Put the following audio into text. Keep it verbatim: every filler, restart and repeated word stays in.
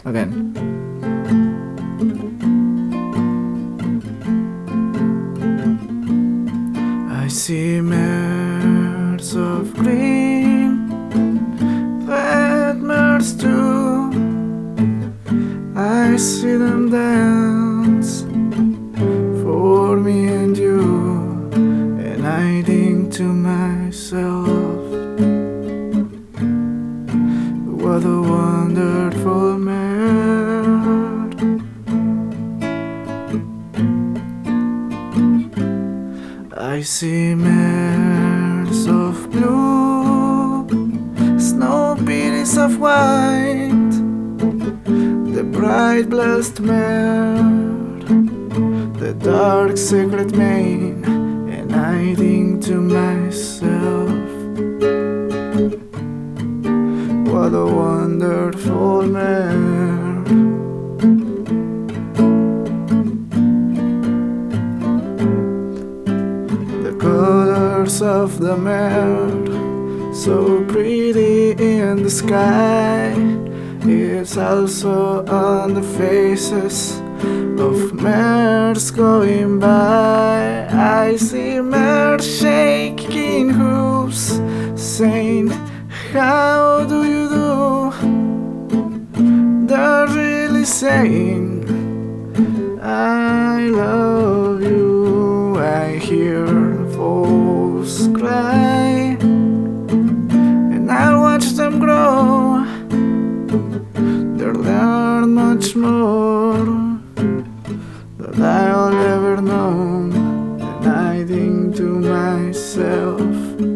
Again. I see mares of green, red mares too. I see them dance for me and you, and I think to myself, what a wonderful mare. I see mares of blue, snow peonies of white, the bright blessed mare, the dark secret mane, and I think to myself, what a wonderful mare. The colors of the mare, so pretty in the sky, it's also on the faces of mares going by. I see mares shaking hooves, saying, how do you do? They're really saying, I love you. I hear foals cry, and I watch them grow. They learn much more than I'll ever know, and I think to myself,